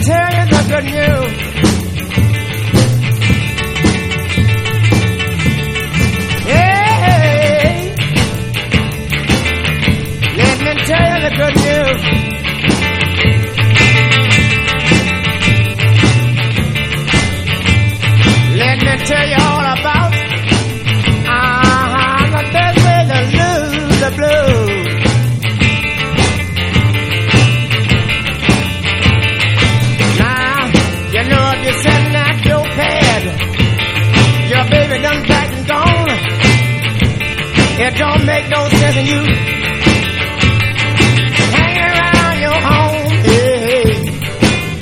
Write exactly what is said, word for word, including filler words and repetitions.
tell you the good news. Hey, let me tell you the good news. Let me tell you all about uh-huh, the best way to lose the blues. You know if you're sitting at your pad, your baby done back and gone. It don't make no sense in you